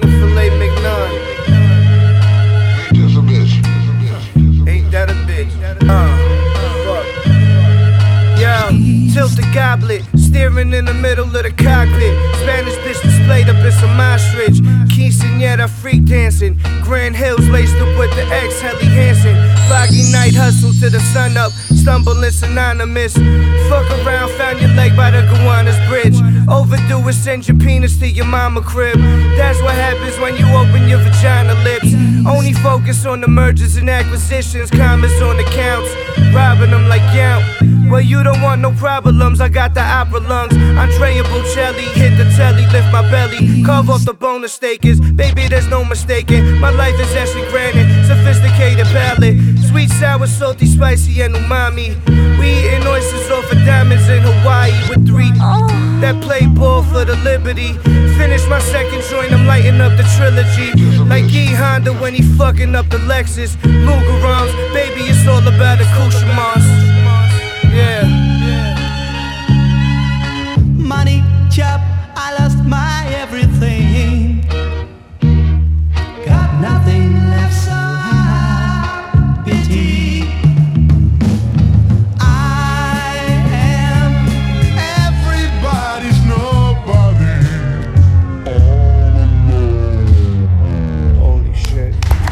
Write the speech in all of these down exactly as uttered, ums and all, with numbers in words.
the filet mignon. Ain't that a bitch? Uh, fuck. Yo, tilt the goblet, steering in the middle of the cockpit. Spanish bitch displayed up in some ostrich. Quinceañera freak dancing. Grand Hills laced up with the ex Helly Hansen. Foggy night hustle to the sun up. Stumbling synonymous. Fuck around, found your leg by the Gowanus Bridge. Overdue is send your penis to your mama crib. That's what happens when you open your vagina lips. Only focus on the mergers and acquisitions. Commas on accounts. Robbing them like yow. Well, you don't want no problems, I got the opera lungs. Andrea Bocelli, hit the telly, lift my belly. Carve off the bonus stakers, baby there's no mistaking. My life is actually granted, sophisticated palate. Sweet, sour, salty, spicy, and umami. We eating oysters off of diamonds in Hawaii with three that play ball for the liberty. Finish my second joint, I'm lighting up the trilogy. Like E Honda when he fucking up the Lexus. Mugarums, baby it's all about accoutrements. Yeah. Money, job, I lost my everything. Got nothing left, so I pity. I am everybody's nobody. All alone. Holy shit.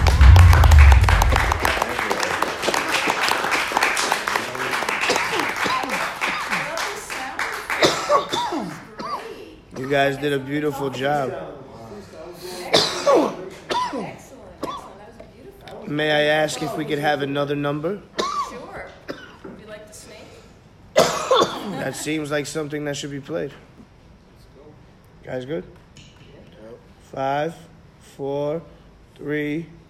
You guys did a beautiful job. Excellent, excellent. That was beautiful. May I ask if we could have another number? Sure. Would you like the snake? That seems like something that should be played. Guys good? Five, four, three,